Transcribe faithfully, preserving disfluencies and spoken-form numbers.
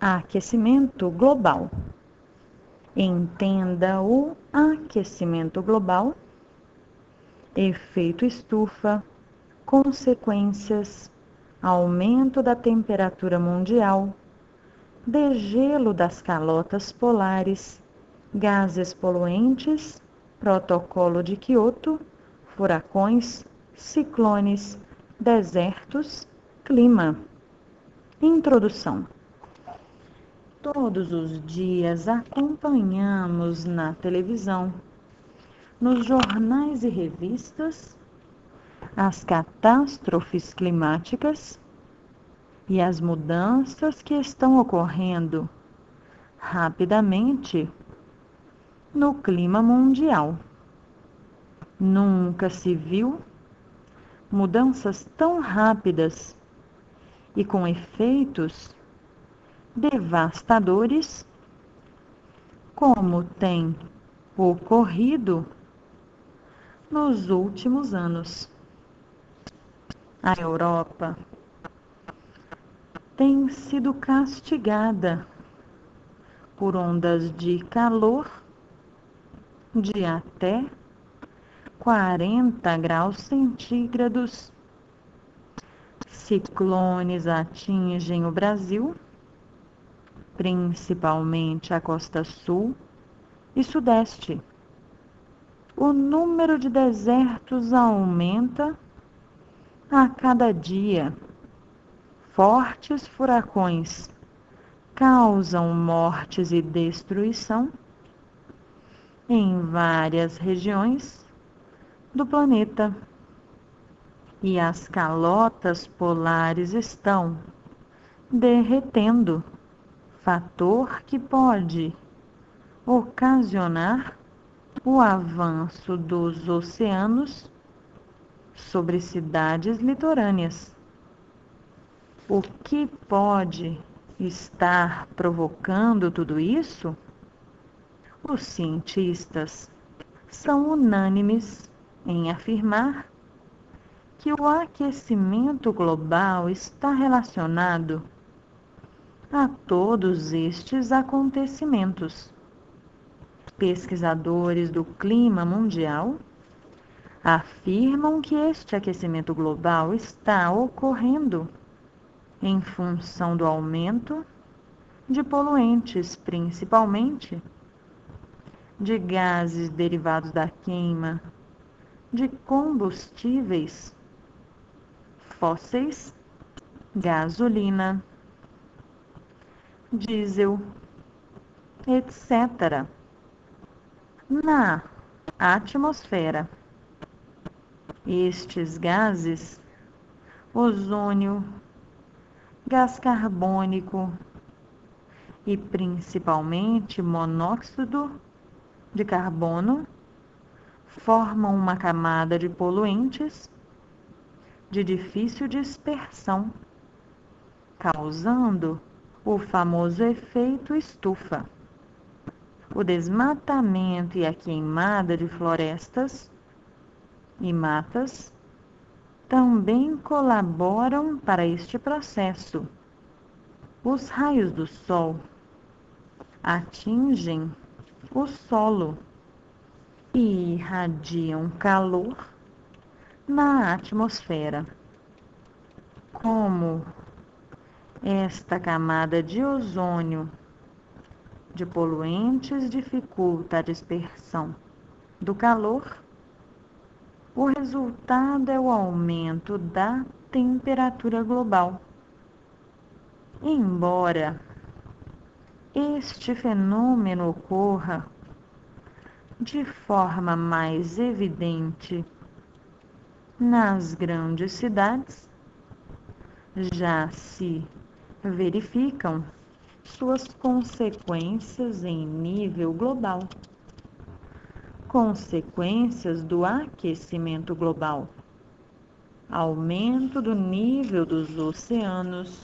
Aquecimento global. Entenda o aquecimento global, efeito estufa, consequências, aumento da temperatura mundial, degelo das calotas polares, gases poluentes, protocolo de Quioto, furacões, ciclones, desertos, clima. Introdução. Todos os dias acompanhamos na televisão, nos jornais e revistas, as catástrofes climáticas e as mudanças que estão ocorrendo rapidamente no clima mundial. Nunca se viu mudanças tão rápidas e com efeitos devastadores como tem ocorrido nos últimos anos. A Europa tem sido castigada por ondas de calor de até quarenta graus centígrados. Ciclones atingem o Brasil, principalmente a costa sul e sudeste. O número de desertos aumenta a cada dia. Fortes furacões causam mortes e destruição em várias regiões do planeta. E as calotas polares estão derretendo, fator que pode ocasionar o avanço dos oceanos sobre cidades litorâneas. O que pode estar provocando tudo isso? Os cientistas são unânimes em afirmar que o aquecimento global está relacionado a todos estes acontecimentos. Pesquisadores do clima mundial afirmam que este aquecimento global está ocorrendo em função do aumento de poluentes, principalmente de gases derivados da queima de combustíveis fósseis, gasolina, diesel, etcétera, na atmosfera. Estes gases, ozônio, gás carbônico e principalmente monóxido de carbono, formam uma camada de poluentes de difícil dispersão, causando o famoso efeito estufa. O desmatamento e a queimada de florestas e matas também colaboram para este processo. Os raios do sol atingem o solo e irradiam calor na atmosfera. Como esta camada de ozônio de poluentes dificulta a dispersão do calor, o resultado é o aumento da temperatura global. Embora este fenômeno ocorra de forma mais evidente nas grandes cidades, já se verificam suas consequências em nível global. Consequências do aquecimento global: aumento do nível dos oceanos,